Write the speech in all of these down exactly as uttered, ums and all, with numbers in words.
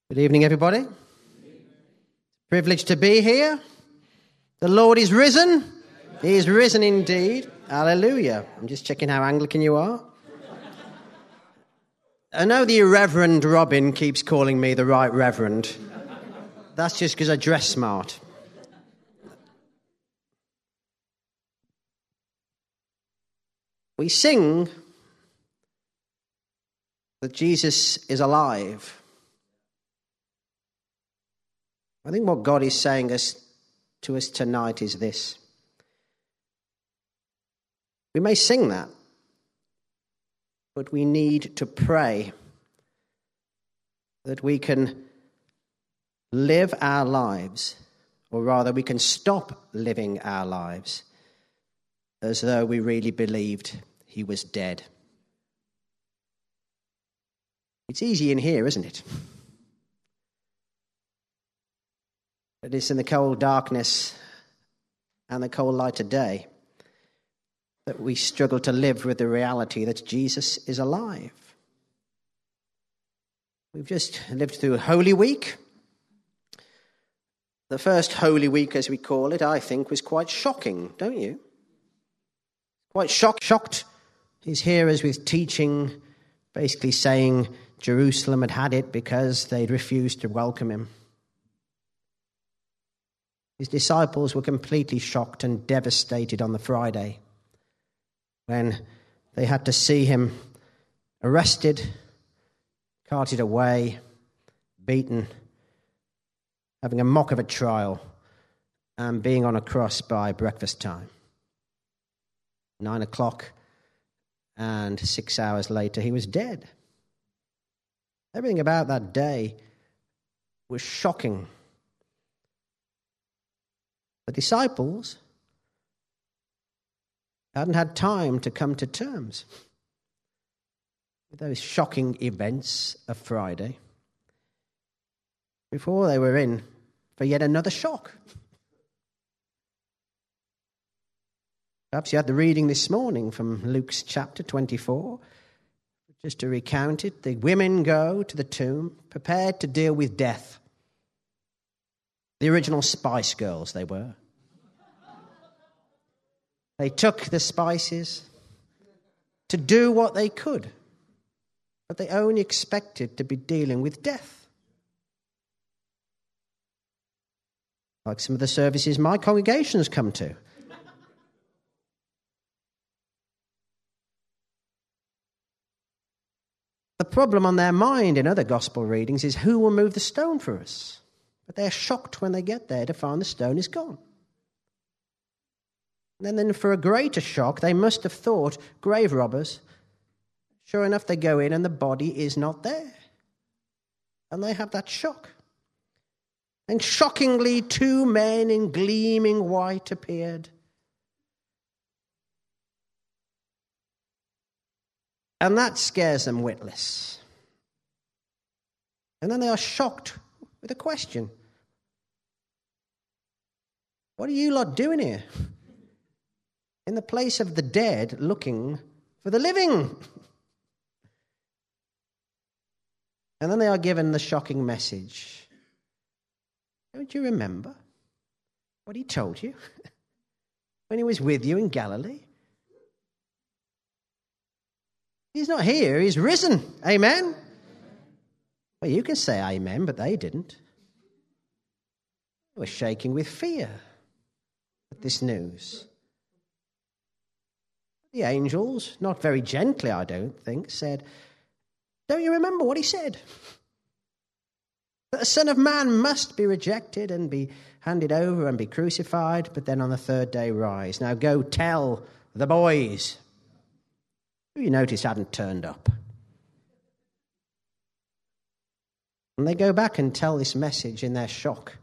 Good evening, everybody. Privileged to be here. The Lord is risen. He is risen indeed. Hallelujah. I'm just checking how Anglican you are. I know the Reverend Robin keeps calling me the Right Reverend. That's just because I dress smart. We sing that Jesus is alive. I think what God is saying us, to us tonight is this. We may sing that, but we need to pray that we can live our lives, or rather we can stop living our lives as though we really believed he was dead. It's easy in here, isn't it? It is in the cold darkness and the cold light of day that we struggle to live with the reality that Jesus is alive. We've just lived through Holy Week. The first Holy Week, as we call it, I think, was quite shocking, don't you? Quite shocked, shocked his hearers with teaching, basically saying Jerusalem had had it because they'd refused to welcome him. His disciples were completely shocked and devastated on the Friday when they had to see him arrested, carted away, beaten, having a mock of a trial, and being on a cross by breakfast time. Nine o'clock, and six hours later, he was dead. Everything about that day was shocking. The disciples hadn't had time to come to terms with those shocking events of Friday before they were in for yet another shock. Perhaps you had the reading this morning from Luke's chapter twenty-four. Just to recount it, the women go to the tomb prepared to deal with death. The original Spice Girls, they were. They took the spices to do what they could, but they only expected to be dealing with death. Like some of the services my congregation's come to. The problem on their mind in other gospel readings is who will move the stone for us. But they're shocked when they get there to find the stone is gone. And then for a greater shock, they must have thought grave robbers. Sure enough, they go in and the body is not there. And they have that shock. And shockingly, two men in gleaming white appeared. And that scares them witless. And then they are shocked with a question. What are you lot doing here? In the place of the dead, looking for the living. And then they are given the shocking message. Don't you remember what he told you when he was with you in Galilee? He's not here, he's risen. Amen? Well, you can say amen, but they didn't. They were shaking with fear at this news. The angels, not very gently, I don't think, said, don't you remember what he said? That the Son of Man must be rejected and be handed over and be crucified, but then on the third day rise. Now go tell the boys. Who you notice hadn't turned up. And they go back and tell this message in their shock.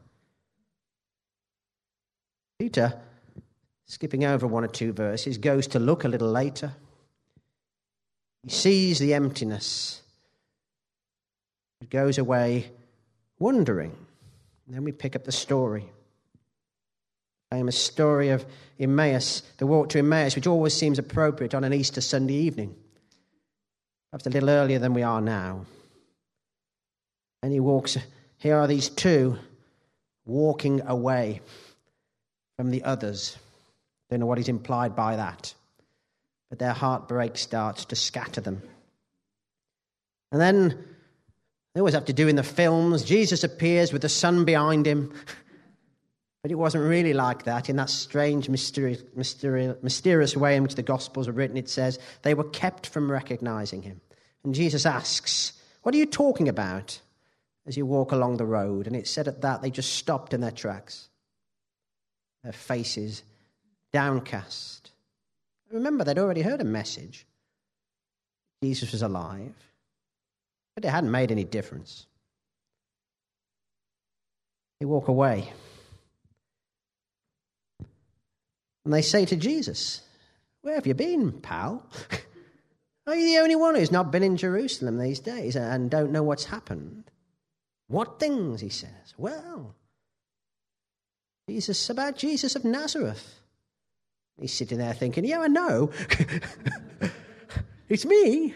Peter, skipping over one or two verses, goes to look a little later. He sees the emptiness. He goes away wondering. And then we pick up the story. Famous story of Emmaus, the walk to Emmaus, which always seems appropriate on an Easter Sunday evening. Perhaps a little earlier than we are now. And he walks, here are these two walking away from the others. Don't know what is implied by that. But their heartbreak starts to scatter them. And then, they always have to do in the films, Jesus appears with the sun behind him. But it wasn't really like that. In that strange, mysterious, mysterious, mysterious way in which the Gospels are written, it says, they were kept from recognizing him. And Jesus asks, what are you talking about as you walk along the road? And it said at that, they just stopped in their tracks, their faces downcast. Remember, they'd already heard a message. Jesus was alive. But it hadn't made any difference. They walk away. And they say to Jesus, where have you been, pal? Are you the only one who's not been in Jerusalem these days and don't know what's happened? What things, he says. Well, Jesus, about Jesus of Nazareth. He's sitting there thinking, yeah, I know. It's me.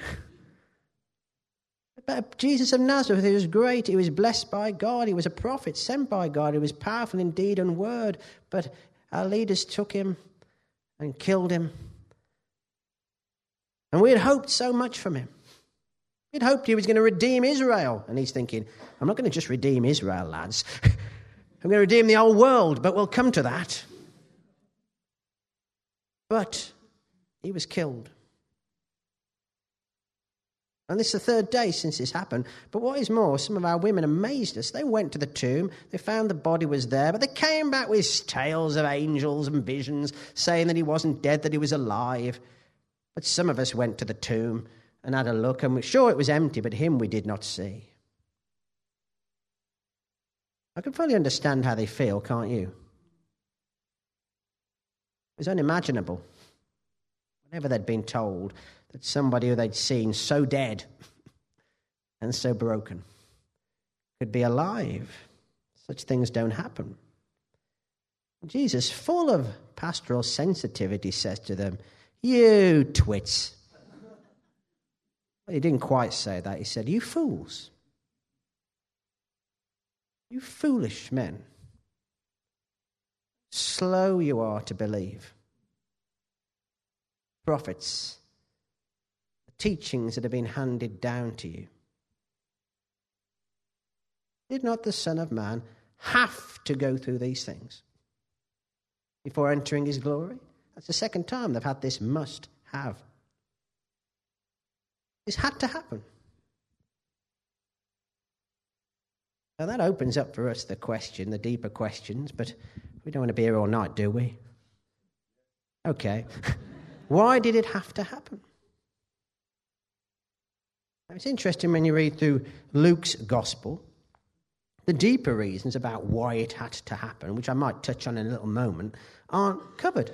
But Jesus of Nazareth, he was great. He was blessed by God. He was a prophet sent by God. He was powerful in deed and word. But our leaders took him and killed him. And we had hoped so much from him. We'd hoped he was going to redeem Israel. And he's thinking, I'm not going to just redeem Israel, lads. I'm going to redeem the whole world, but we'll come to that. But he was killed. And this is the third day since this happened. But what is more, some of our women amazed us. They went to the tomb. They found the body was there. But they came back with tales of angels and visions saying that he wasn't dead, that he was alive. But some of us went to the tomb and had a look. And we're sure it was empty, but him we did not see. I can fully understand how they feel, can't you? It was unimaginable. Whenever they'd been told that somebody who they'd seen so dead and so broken could be alive. Such things don't happen. Jesus, full of pastoral sensitivity, says to them, you twits. Well, he didn't quite say that. He said, you fools. You foolish men. Slow you are to believe. Prophets, the teachings that have been handed down to you. Did not the Son of Man have to go through these things before entering his glory? That's the second time they've had this must have. This had to happen. Now that opens up for us the question, the deeper questions, but we don't want to be here all night, do we? Okay. Why did it have to happen? Now, it's interesting when you read through Luke's gospel, the deeper reasons about why it had to happen, which I might touch on in a little moment, aren't covered.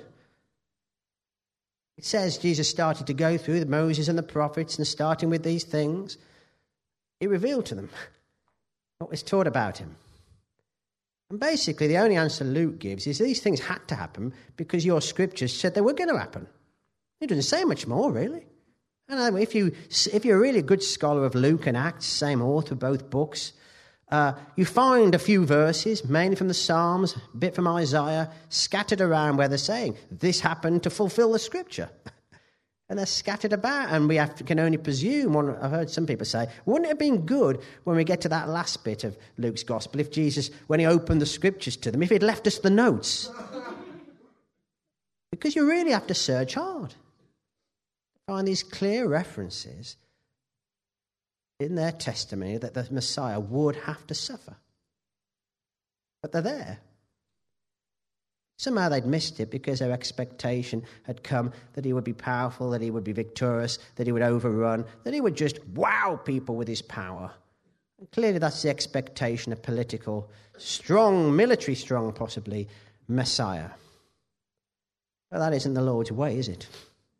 It says Jesus started to go through the Moses and the prophets, and starting with these things, he revealed to them what was taught about him. And basically, the only answer Luke gives is these things had to happen because your scriptures said they were going to happen. He doesn't say much more, really. And if, you, if you're a really good scholar of Luke and Acts, same author, both books, uh, you find a few verses, mainly from the Psalms, a bit from Isaiah, scattered around where they're saying, this happened to fulfill the scripture. And they're scattered about, and we have to, can only presume, one, I've heard some people say, wouldn't it have been good when we get to that last bit of Luke's gospel, if Jesus, when he opened the scriptures to them, if he'd left us the notes? Because you really have to search hard. Find these clear references in their testimony that the Messiah would have to suffer. But they're there. Somehow they'd missed it because their expectation had come that he would be powerful, that he would be victorious, that he would overrun, that he would just wow people with his power. And clearly that's the expectation of political, strong, military strong possibly, Messiah. But that isn't the Lord's way, is it?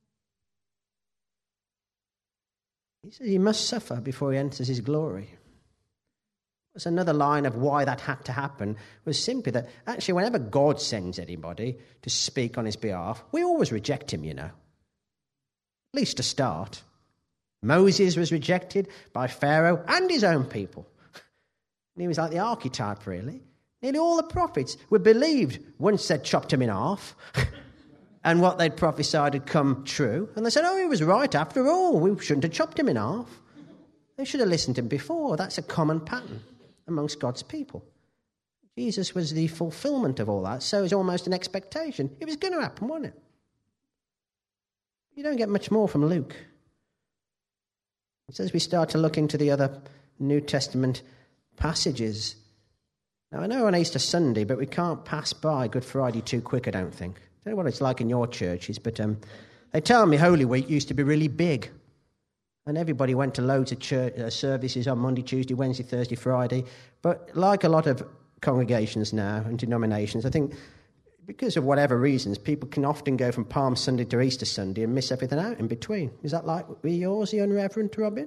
He says he must suffer before he enters his glory. There's another line of why that had to happen was simply that actually whenever God sends anybody to speak on his behalf, we always reject him, you know. At least to start. Moses was rejected by Pharaoh and his own people. he was like the archetype, really. Nearly all the prophets were believed once they'd chopped him in half and what they'd prophesied had come true. And they said, oh, he was right after all. We shouldn't have chopped him in half. They should have listened to him before. That's a common pattern amongst God's people. Jesus was the fulfillment of all that, so it was almost an expectation. It was going to happen, wasn't it? You don't get much more from Luke. So as we start to look into the other New Testament passages, now I know on Easter Sunday, but we can't pass by Good Friday too quick, I don't think. I don't know what it's like in your churches, but um, they tell me Holy Week used to be really big. And everybody went to loads of church uh, services on Monday, Tuesday, Wednesday, Thursday, Friday. But like a lot of congregations now and denominations, I think because of whatever reasons, people can often go from Palm Sunday to Easter Sunday and miss everything out in between. Is that like with yours, the Unreverend Robin?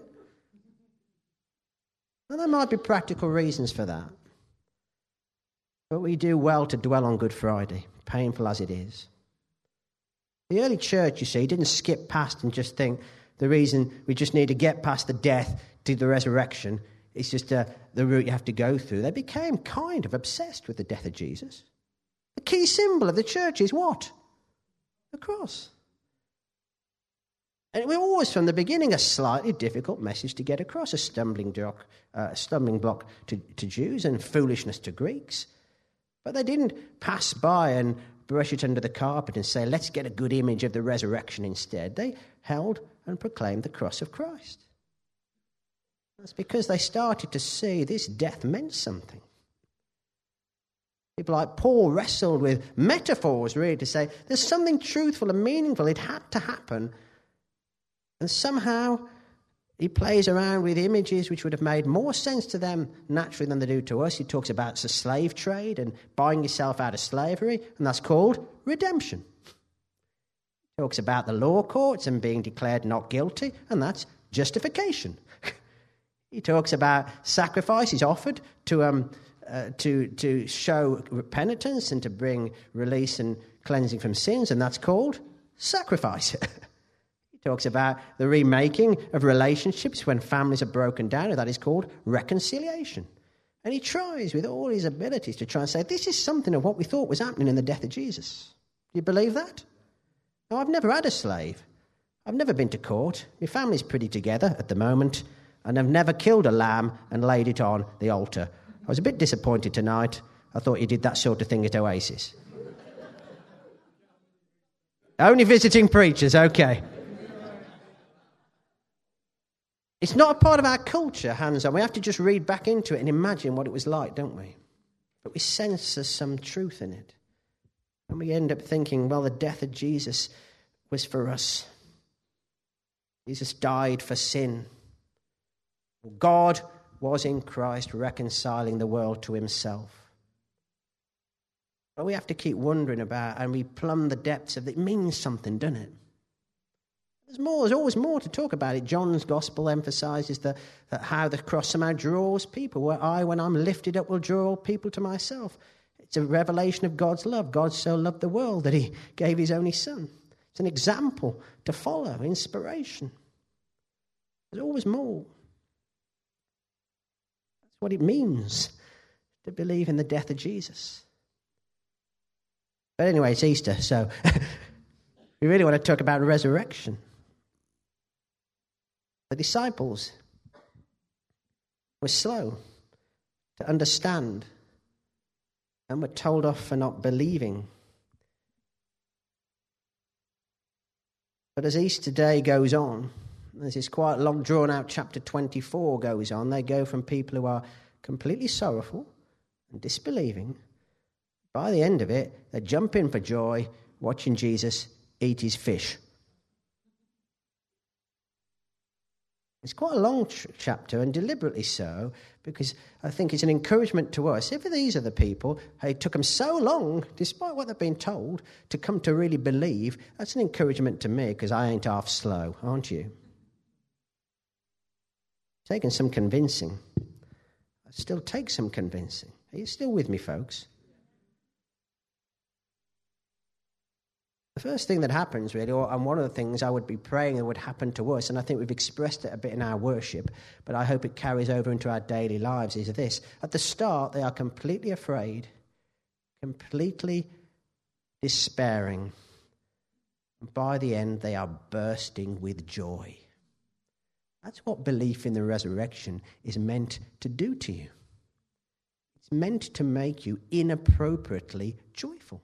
Well, there might be practical reasons for that. But we do well to dwell on Good Friday, painful as it is. The early church, you see, didn't skip past and just think the reason we just need to get past the death to the resurrection is just uh, the route you have to go through. They became kind of obsessed with the death of Jesus. The key symbol of the church is what? The cross. And it was always from the beginning a slightly difficult message to get across, a stumbling block, uh, stumbling block to, to Jews and foolishness to Greeks. But they didn't pass by and brush it under the carpet and say, let's get a good image of the resurrection instead. They held and proclaimed the cross of Christ. That's because they started to see this death meant something. People like Paul wrestled with metaphors, really, to say there's something truthful and meaningful. It had to happen. And somehow he plays around with images which would have made more sense to them naturally than they do to us. He talks about the slave trade and buying yourself out of slavery, and that's called redemption. He talks about the law courts and being declared not guilty, and that's justification. He talks about sacrifices offered to um, uh, to to show penitence and to bring release and cleansing from sins, and that's called sacrifice. He talks about the remaking of relationships when families are broken down, and that is called reconciliation. And he tries with all his abilities to try and say, this is something of what we thought was happening in the death of Jesus. Do you believe that? No, I've never had a slave. I've never been to court. My family's pretty together at the moment. And I've never killed a lamb and laid it on the altar. I was a bit disappointed tonight. I thought you did that sort of thing at Oasis. Only visiting preachers, okay. It's not a part of our culture, hands-on. We have to just read back into it and imagine what it was like, don't we? But we sense there's some truth in it. And we end up thinking, well, the death of Jesus was for us. Jesus died for sin. God was in Christ reconciling the world to himself. But we have to keep wondering about, and we plumb the depths of it. It means something, doesn't it? There's more. There's always more to talk about it. John's gospel emphasizes the, that how the cross somehow draws people. Where I, when I'm lifted up, will draw all people to myself. It's a revelation of God's love. God so loved the world that he gave his only son. It's an example to follow, inspiration. There's always more. That's what it means to believe in the death of Jesus. But anyway, it's Easter, so we really want to talk about resurrection. The disciples were slow to understand and were told off for not believing. But as Easter Day goes on, as this quite long drawn-out chapter twenty-four goes on, they go from people who are completely sorrowful and disbelieving. By the end of it, they jump in for joy, watching Jesus eat his fish. It's quite a long ch- chapter, and deliberately so, because I think it's an encouragement to us. If these are the people, hey, it took them so long, despite what they've been told, to come to really believe, that's an encouragement to me, because I ain't half slow, aren't you? Taken some convincing. It still takes some convincing. Are you still with me, folks? The first thing that happens, really, or, and one of the things I would be praying that would happen to us, and I think we've expressed it a bit in our worship, but I hope it carries over into our daily lives, is this. At the start, they are completely afraid, completely despairing. And by the end, they are bursting with joy. That's what belief in the resurrection is meant to do to you. It's meant to make you inappropriately joyful.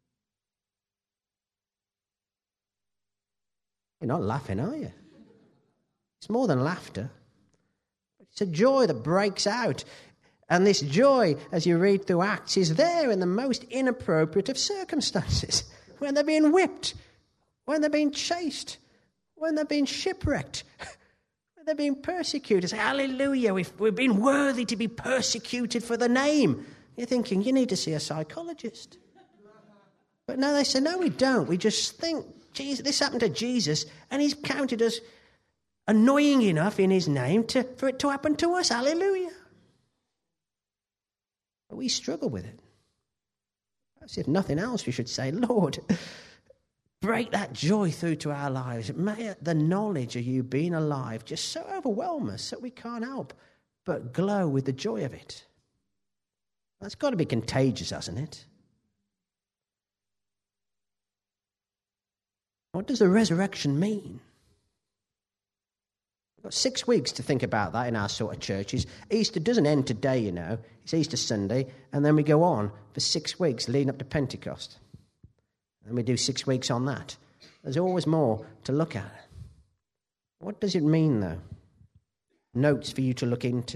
You're not laughing, are you? It's more than laughter. It's a joy that breaks out. And this joy, as you read through Acts, is there in the most inappropriate of circumstances. When they're being whipped, when they're being chased, when they're being shipwrecked, when they're being persecuted. Say, hallelujah, we've, we've been worthy to be persecuted for the name. You're thinking, you need to see a psychologist. But no, they say, no, we don't. We just think, Jesus, this happened to Jesus, and he's counted as annoying enough in his name to, for it to happen to us. Hallelujah. But we struggle with it. Perhaps if nothing else, we should say, Lord, break that joy through to our lives. May the knowledge of you being alive just so overwhelm us that we can't help but glow with the joy of it. That's got to be contagious, hasn't it? What does the resurrection mean? We've got six weeks to think about that in our sort of churches. Easter doesn't end today, you know. It's Easter Sunday, and then we go on for six weeks leading up to Pentecost. And we do six weeks on that. There's always more to look at. What does it mean, though? Notes for you to look into.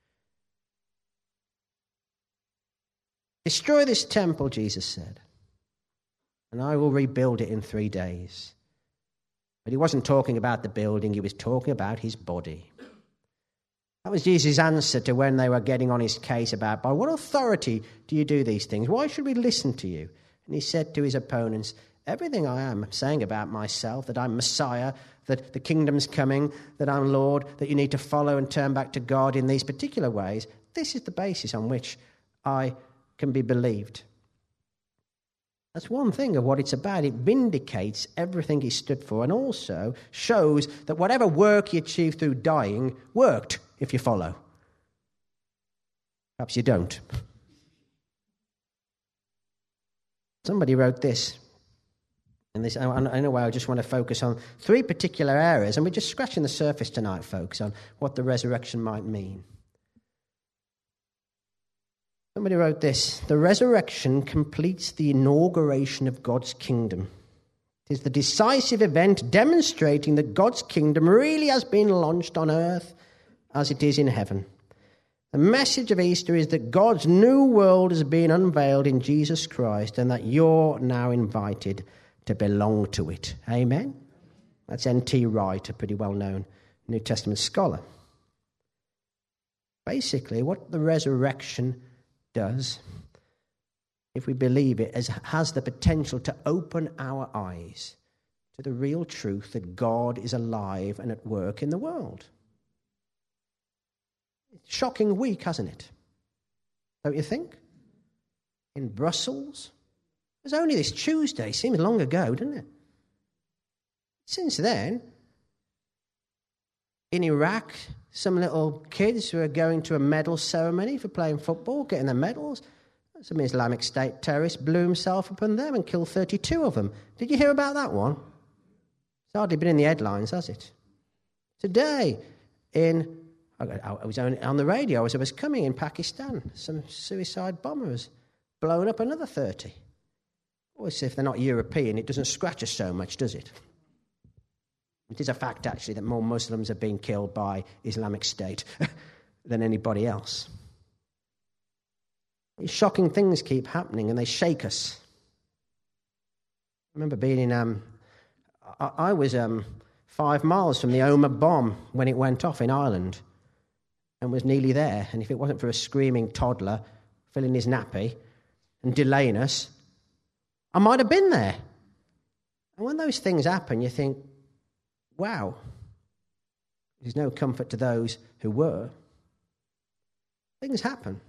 Destroy this temple, Jesus said, and I will rebuild it in three days. But he wasn't talking about the building, he was talking about his body. That was Jesus' answer to when they were getting on his case about, by what authority do you do these things? Why should we listen to you? And he said to his opponents, everything I am saying about myself, that I'm Messiah, that the kingdom's coming, that I'm Lord, that you need to follow and turn back to God in these particular ways, this is the basis on which I can be believed. That's one thing of what it's about. It vindicates everything he stood for and also shows that whatever work he achieved through dying worked, if you follow. Perhaps you don't. Somebody wrote this. And this, in a way, I just want to focus on three particular areas, and we're just scratching the surface tonight, folks, on what the resurrection might mean. Somebody wrote this: the resurrection completes the inauguration of God's kingdom. It is the decisive event demonstrating that God's kingdom really has been launched on earth as it is in heaven. The message of Easter is that God's new world has been unveiled in Jesus Christ and that you're now invited to belong to it. Amen? That's N T Wright, a pretty well-known New Testament scholar. Basically, what the resurrection does, if we believe it, is, has the potential to open our eyes to the real truth that God is alive and at work in the world. Shocking week, hasn't it? Don't you think? In Brussels. It was only this Tuesday. Seems long ago, doesn't it? Since then, in Iraq, some little kids who are going to a medal ceremony for playing football, getting their medals. Some Islamic State terrorist blew himself upon them and killed thirty-two of them. Did you hear about that one? It's hardly been in the headlines, has it? Today, in... I was on the radio as I was coming in Pakistan. Some suicide bombers blown up another thirty. Always, if they're not European, it doesn't scratch us so much, does it? It is a fact, actually, that more Muslims are being killed by Islamic State than anybody else. These shocking things keep happening, and they shake us. I remember being in... Um, I, I was um, five miles from the Omagh bomb when it went off in Ireland, and was nearly there. And if it wasn't for a screaming toddler filling his nappy and delaying us, I might have been there. And when those things happen, you think, wow, there's no comfort to those who were. Things happen.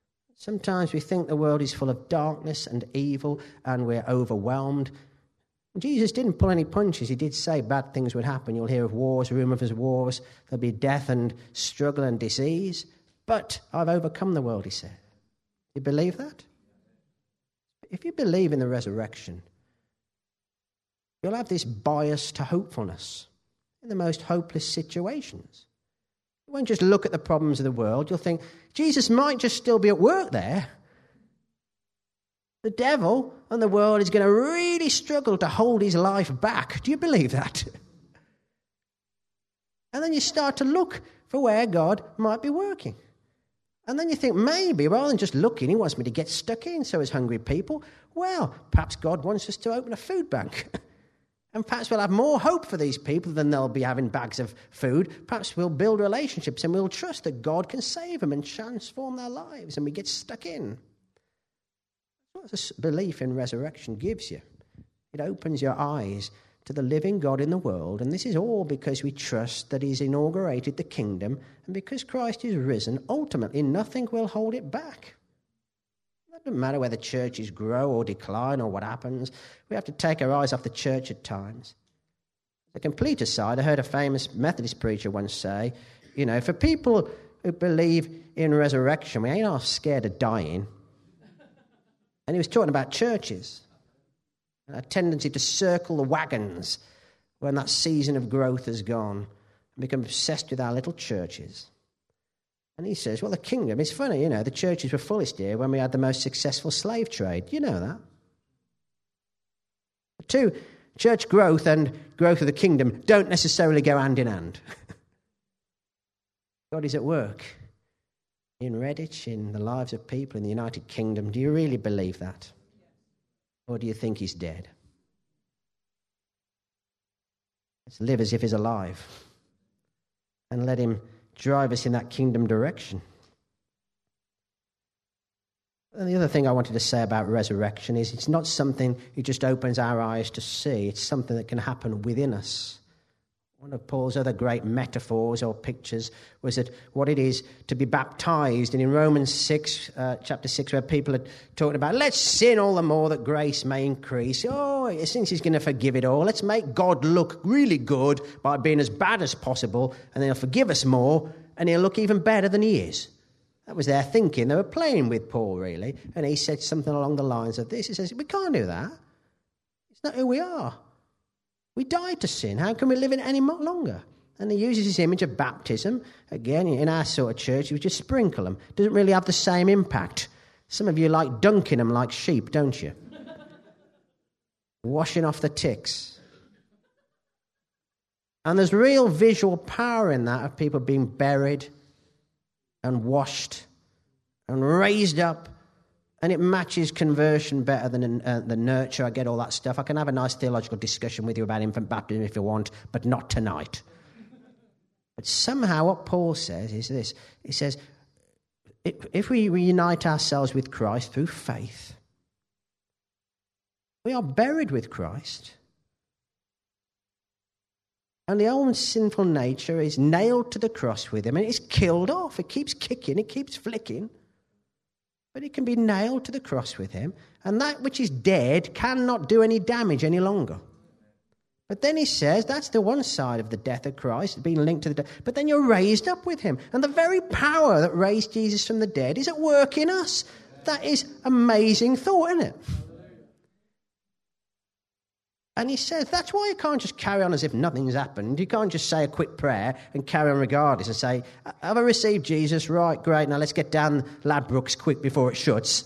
Sometimes we think the world is full of darkness and evil, and we're overwhelmed. Jesus didn't pull any punches. He did say bad things would happen. You'll hear of wars, rumours of wars. There'll be death and struggle and disease. But I've overcome the world, he said. Do you believe that? If you believe in the resurrection, you'll have this bias to hopefulness in the most hopeless situations. You won't just look at the problems of the world. You'll think, Jesus might just still be at work there. The devil and the world is going to really struggle to hold his life back. Do you believe that? And then you start to look for where God might be working. And then you think, maybe, rather than just looking, he wants me to get stuck in, so as hungry people. Well, perhaps God wants us to open a food bank. And perhaps we'll have more hope for these people than they'll be having bags of food. Perhaps we'll build relationships and we'll trust that God can save them and transform their lives, and we get stuck in. That's what this belief in resurrection gives you. It opens your eyes to the living God in the world, and this is all because we trust that he's inaugurated the kingdom, and because Christ is risen, ultimately nothing will hold it back. It doesn't matter whether churches grow or decline or what happens. We have to take our eyes off the church at times. A complete aside, I heard a famous Methodist preacher once say, you know, for people who believe in resurrection, we ain't all scared of dying. And he was talking about churches. A tendency to circle the wagons when that season of growth has gone and become obsessed with our little churches. And he says, well, the kingdom, it's funny, you know, the churches were fullest here when we had the most successful slave trade. You know that. The two, church growth and growth of the kingdom, don't necessarily go hand in hand. God is at work in Redditch, in the lives of people in the United Kingdom. Do you really believe that? Or do you think he's dead? Let's live as if he's alive and let him drive us in that kingdom direction. And the other thing I wanted to say about resurrection is it's not something he just opens our eyes to see. It's something that can happen within us. One of Paul's other great metaphors or pictures was that what it is to be baptized. And in Romans six, uh, chapter six, where people are talking about, let's sin all the more that grace may increase. Oh, since he's going to forgive it all, let's make God look really good by being as bad as possible, and then he'll forgive us more, and he'll look even better than he is. That was their thinking. They were playing with Paul, really. And he said something along the lines of this. He says, we can't do that. It's not who we are. We died to sin. How can we live in it any longer? And he uses this image of baptism. Again, in our sort of church, you just sprinkle them. Doesn't really have the same impact. Some of you like dunking them like sheep, don't you? Washing off the ticks. And there's real visual power in that of people being buried and washed and raised up. And it matches conversion better than uh, the nurture. I get all that stuff. I can have a nice theological discussion with you about infant baptism if you want, but not tonight. But somehow what Paul says is this. He says, if we reunite ourselves with Christ through faith, we are buried with Christ. And the old sinful nature is nailed to the cross with him, and it's killed off. It keeps kicking, it keeps flicking. But it can be nailed to the cross with him, and that which is dead cannot do any damage any longer. But then he says that's the one side of the death of Christ, being linked to the death. But then you're raised up with him. And the very power that raised Jesus from the dead is at work in us. That is amazing thought, isn't it? And he says that's why you can't just carry on as if nothing's happened. You can't just say a quick prayer and carry on regardless and say, have I received Jesus? Right, great, now let's get down Ladbrokes quick before it shuts.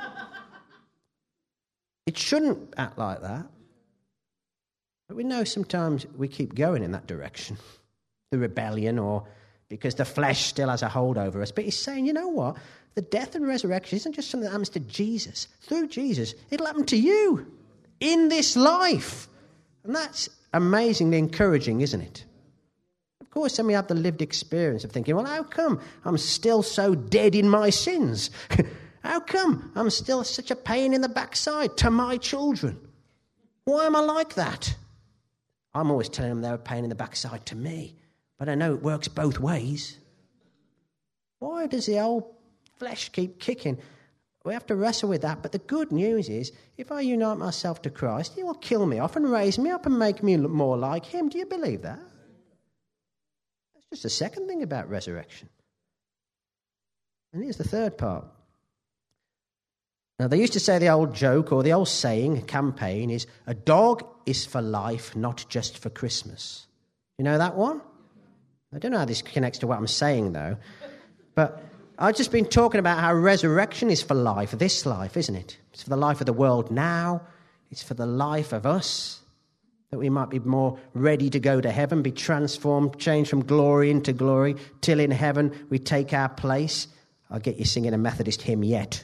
It shouldn't act like that. But we know sometimes we keep going in that direction. The rebellion, or because the flesh still has a hold over us. But he's saying, you know what? The death and resurrection isn't just something that happens to Jesus. Through Jesus, it'll happen to you. In this life. And that's amazingly encouraging, isn't it? Of course, then we have the lived experience of thinking, well, how come I'm still so dead in my sins? How come I'm still such a pain in the backside to my children? Why am I like that? I'm always telling them they're a pain in the backside to me, but I know it works both ways. Why does the old flesh keep kicking? We have to wrestle with that. But the good news is, if I unite myself to Christ, he will kill me off and raise me up and make me look more like him. Do you believe that? That's just the second thing about resurrection. And here's the third part. Now, they used to say the old joke or the old saying, campaign, is a dog is for life, not just for Christmas. You know that one? I don't know how this connects to what I'm saying, though. But I've just been talking about how resurrection is for life, this life, isn't it? It's for the life of the world now. It's for the life of us, that we might be more ready to go to heaven, be transformed, changed from glory into glory, till in heaven we take our place. I'll get you singing a Methodist hymn yet.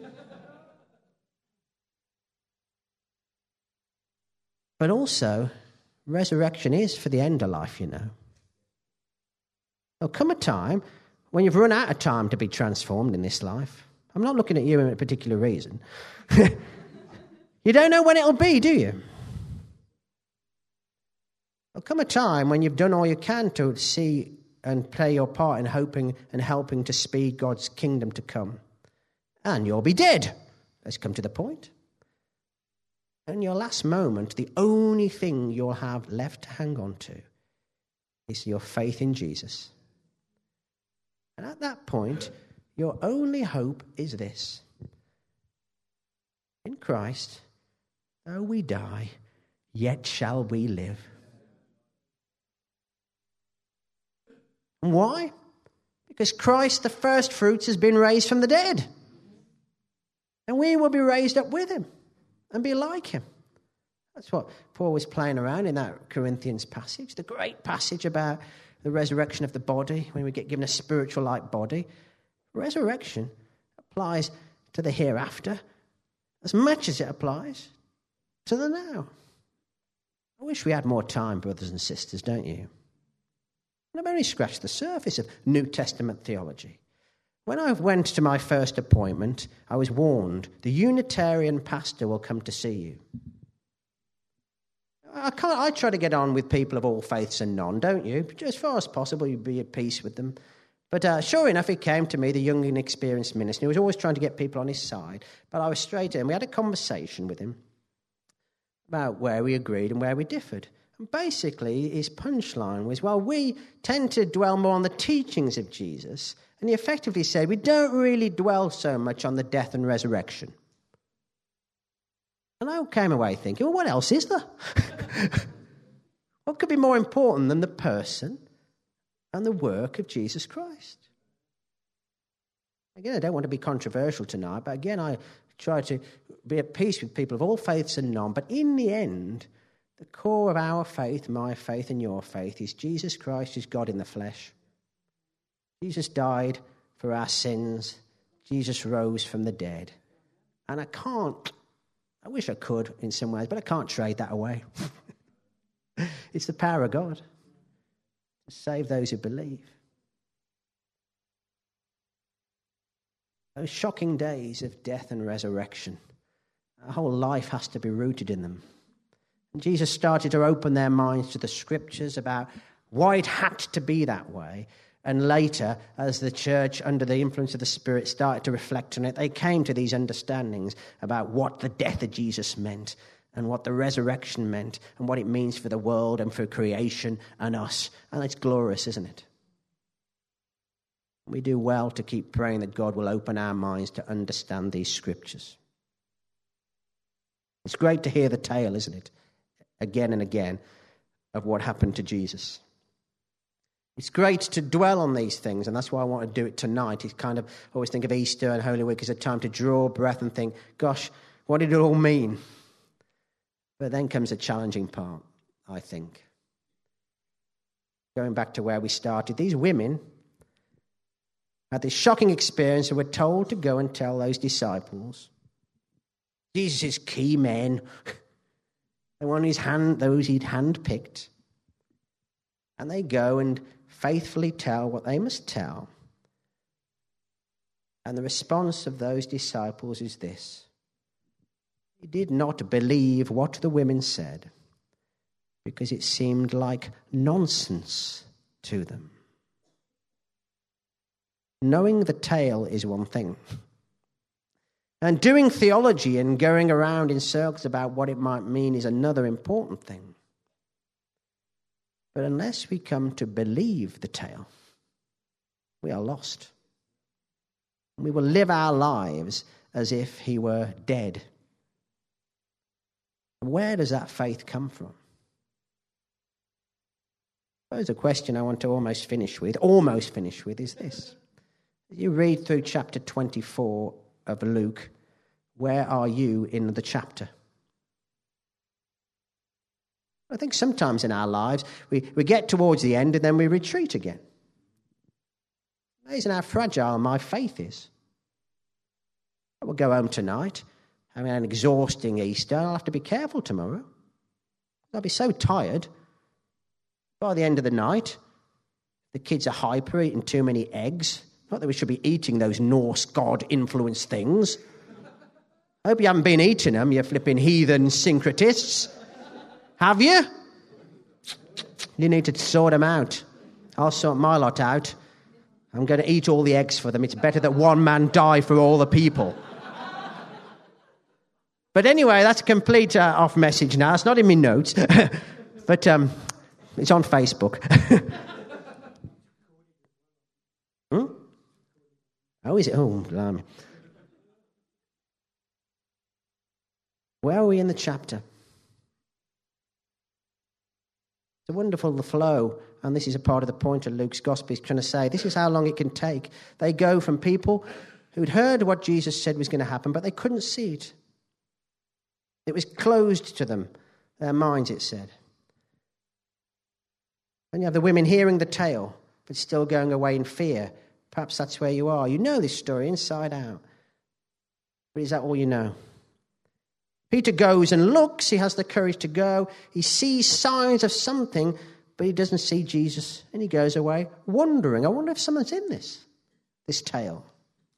But also, resurrection is for the end of life, you know. There'll come a time when you've run out of time to be transformed in this life. I'm not looking at you in a particular reason. You don't know when it'll be, do you? There'll come a time when you've done all you can to see and play your part in hoping and helping to speed God's kingdom to come. And you'll be dead. Let's come to the point. In your last moment, the only thing you'll have left to hang on to is your faith in Jesus. And at that point, your only hope is this. In Christ, though we die, yet shall we live. And why? Because Christ, the first fruits, has been raised from the dead. And we will be raised up with him and be like him. That's what Paul was playing around in that Corinthians passage, the great passage about the resurrection of the body, when we get given a spiritual-like body. Resurrection applies to the hereafter as much as it applies to the now. I wish we had more time, brothers and sisters, don't you? And I've only scratched the surface of New Testament theology. When I went to my first appointment, I was warned, the Unitarian pastor will come to see you. I can't. I try to get on with people of all faiths and none, don't you? As far as possible, you be at peace with them. But uh, sure enough, he came to me, the young and experienced minister. He was always trying to get people on his side. But I was straight in. We had a conversation with him about where we agreed and where we differed. And basically, his punchline was, well, we tend to dwell more on the teachings of Jesus. And he effectively said, we don't really dwell so much on the death and resurrection. And I came away thinking, well, what else is there? What could be more important than the person and the work of Jesus Christ? Again, I don't want to be controversial tonight, but again, I try to be at peace with people of all faiths and none. But in the end, the core of our faith, my faith and your faith, is Jesus Christ is God in the flesh. Jesus died for our sins. Jesus rose from the dead. And I can't, I wish I could in some ways, but I can't trade that away. It's the power of God to save those who believe. Those shocking days of death and resurrection, our whole life has to be rooted in them. And Jesus started to open their minds to the scriptures about why it had to be that way. And later, as the church, under the influence of the Spirit, started to reflect on it, they came to these understandings about what the death of Jesus meant and what the resurrection meant and what it means for the world and for creation and us. And it's glorious, isn't it? We do well to keep praying that God will open our minds to understand these scriptures. It's great to hear the tale, isn't it? Again and again of what happened to Jesus. It's great to dwell on these things, and that's why I want to do it tonight. It's kind of, I always think of Easter and Holy Week as a time to draw breath and think, gosh, what did it all mean? But then comes a challenging part, I think. Going back to where we started, these women had this shocking experience and were told to go and tell those disciples, Jesus' key men, the one his hand, those he'd handpicked, and they go and faithfully tell what they must tell. And the response of those disciples is this. They did not believe what the women said because it seemed like nonsense to them. Knowing the tale is one thing. And doing theology and going around in circles about what it might mean is another important thing. But unless we come to believe the tale, we are lost. We will live our lives as if he were dead. Where does that faith come from? I suppose a question I want to almost finish with, almost finish with, is this. You read through chapter twenty-four of Luke, where are you in the chapter? I think sometimes in our lives, we, we get towards the end and then we retreat again. Amazing how fragile my faith is. I will go home tonight, having an exhausting Easter. I'll have to be careful tomorrow. I'll be so tired. By the end of the night, the kids are hyper, eating too many eggs. Not that we should be eating those Norse god-influenced things. I hope you haven't been eating them, you flipping heathen syncretists. Have you? You need to sort them out. I'll sort my lot out. I'm going to eat all the eggs for them. It's better that one man die for all the people. But anyway, that's a complete uh, off message now. It's not in my notes. But um, it's on Facebook. hmm? Oh, is it? Oh, blimey. Where are we in the chapter? It's a wonderful flow, and this is a part of the point of Luke's gospel. He's trying to say this is how long it can take. They go from people who'd heard what Jesus said was going to happen, but they couldn't see it. It was closed to them, their minds, it said. And you have the women hearing the tale, but still going away in fear. Perhaps that's where you are. You know this story inside out. But is that all you know? Peter goes and looks. He has the courage to go. He sees signs of something, but he doesn't see Jesus. And he goes away wondering, I wonder if someone's in this, this tale.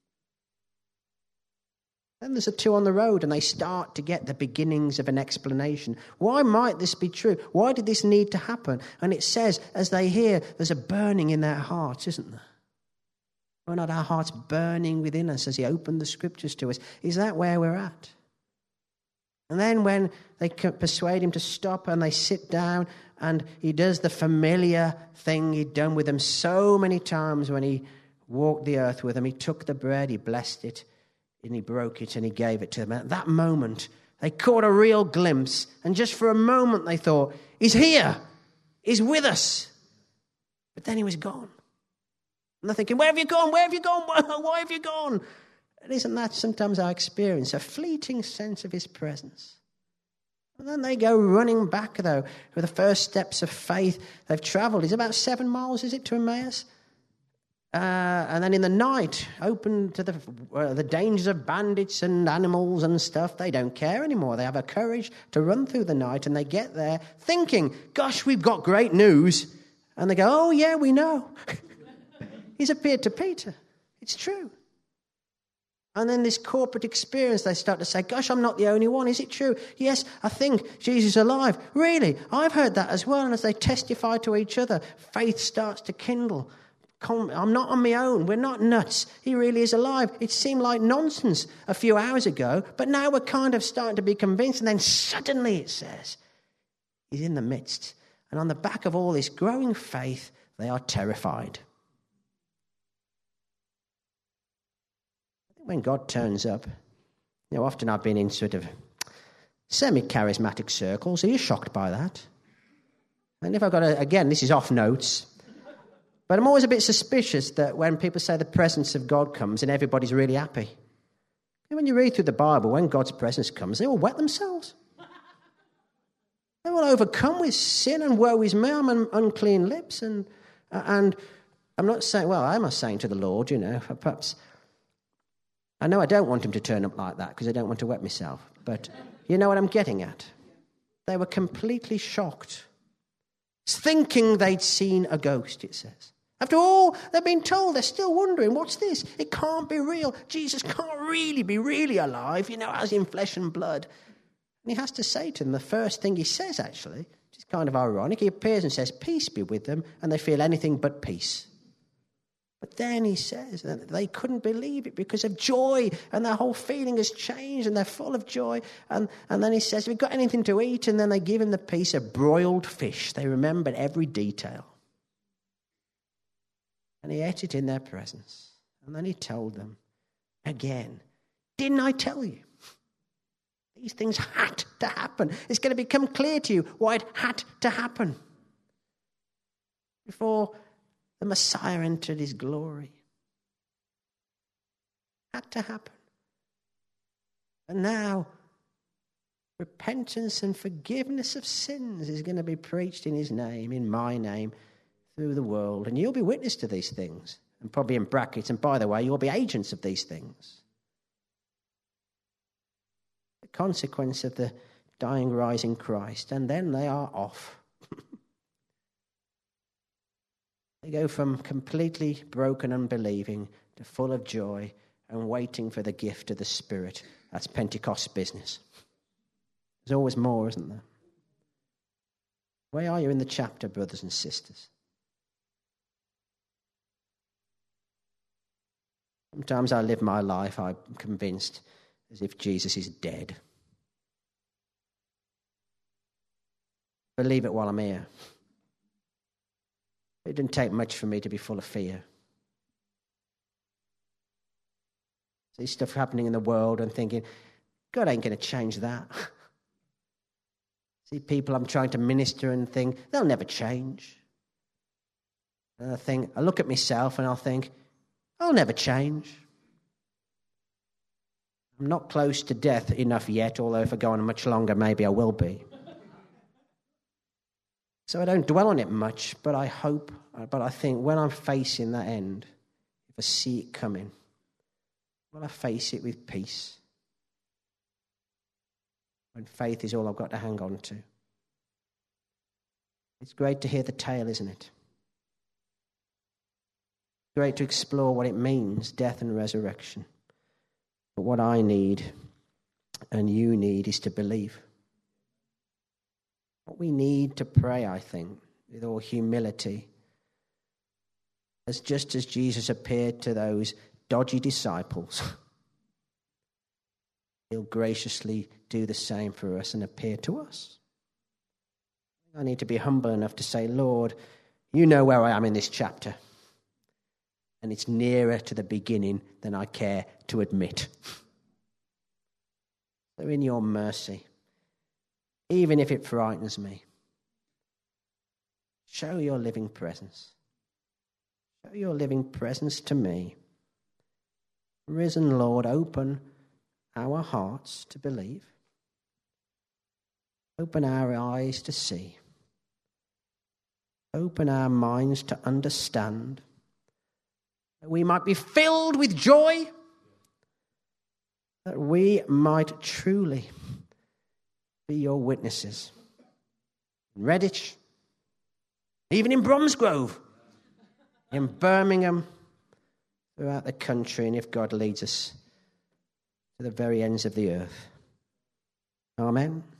Then there's the two on the road, and they start to get the beginnings of an explanation. Why might this be true? Why did this need to happen? And it says, as they hear, there's a burning in their hearts, isn't there? Are not our hearts burning within us as he opened the scriptures to us? Is that where we're at? And then when they persuade him to stop and they sit down and he does the familiar thing he'd done with them so many times when he walked the earth with them. He took the bread, he blessed it, and he broke it and he gave it to them. At that moment, they caught a real glimpse. And just for a moment, they thought, he's here. He's with us. But then he was gone. And they're thinking, where have you gone? Where have you gone? Why have you gone? And isn't that sometimes our experience? A fleeting sense of his presence. And then they go running back, though, with the first steps of faith they've travelled. It's about seven miles, is it, to Emmaus? Uh, and then in the night, open to the uh, the dangers of bandits and animals and stuff, they don't care anymore. They have a courage to run through the night, and they get there thinking, gosh, we've got great news. And they go, oh, yeah, we know. He's appeared to Peter. It's true. And then this corporate experience, they start to say, gosh, I'm not the only one. Is it true? Yes, I think Jesus is alive. Really? I've heard that as well. And as they testify to each other, faith starts to kindle. I'm not on my own. We're not nuts. He really is alive. It seemed like nonsense a few hours ago, but now we're kind of starting to be convinced. And then suddenly it says, he's in the midst. And on the back of all this growing faith, they are terrified. When God turns up, you know, often I've been in sort of semi-charismatic circles. Are you shocked by that? And if I've got a, again, this is off notes, but I'm always a bit suspicious that when people say the presence of God comes and everybody's really happy. And when you read through the Bible, when God's presence comes, they all wet themselves. They're all overcome with sin and woe is me, I'm un- unclean lips. And, and I'm not saying, well, I am saying to the Lord, you know, perhaps... I know I don't want him to turn up like that because I don't want to wet myself. But you know what I'm getting at? They were completely shocked, thinking they'd seen a ghost, it says. After all they've been told, they're still wondering, what's this? It can't be real. Jesus can't really be really alive, you know, as in flesh and blood. And he has to say to them, the first thing he says, actually, which is kind of ironic, he appears and says, peace be with them, and they feel anything but peace. But then he says that they couldn't believe it because of joy, and their whole feeling has changed, and they're full of joy. And, and then he says, have we got anything to eat? And then they give him the piece of broiled fish. They remembered every detail. And he ate it in their presence. And then he told them again, didn't I tell you? These things had to happen. It's going to become clear to you why it had to happen. Before the Messiah entered his glory. Had to happen. And now, repentance and forgiveness of sins is going to be preached in his name, in my name, through the world. And you'll be witness to these things. And probably in brackets, and by the way, you'll be agents of these things. The consequence of the dying, rising Christ. And then they are off. They go from completely broken unbelieving to full of joy and waiting for the gift of the Spirit. That's Pentecost business. There's always more, isn't there? Where are you in the chapter, brothers and sisters? Sometimes I live my life, I'm convinced, as if Jesus is dead. Believe it while I'm here. It didn't take much for me to be full of fear. See stuff happening in the world and thinking, God ain't going to change that. See people I'm trying to minister and think, they'll never change. And I think, I look at myself and I'll think, I'll never change. I'm not close to death enough yet, although if I go on much longer, maybe I will be. So I don't dwell on it much, but I hope, but I think when I'm facing that end, if I see it coming, will I face it with peace? When faith is all I've got to hang on to. It's great to hear the tale, isn't it? Great to explore what it means, death and resurrection. But what I need and you need is to believe. What we need to pray, I think, with all humility, as just as Jesus appeared to those dodgy disciples, he'll graciously do the same for us and appear to us. I need to be humble enough to say, Lord, you know where I am in this chapter. And it's nearer to the beginning than I care to admit. So in your mercy, even if it frightens me, show your living presence. Show your living presence to me. Risen Lord, open our hearts to believe. Open our eyes to see. Open our minds to understand. That we might be filled with joy. That we might truly be your witnesses. In Redditch, even in Bromsgrove, in Birmingham, throughout the country, and if God leads us to the very ends of the earth. Amen.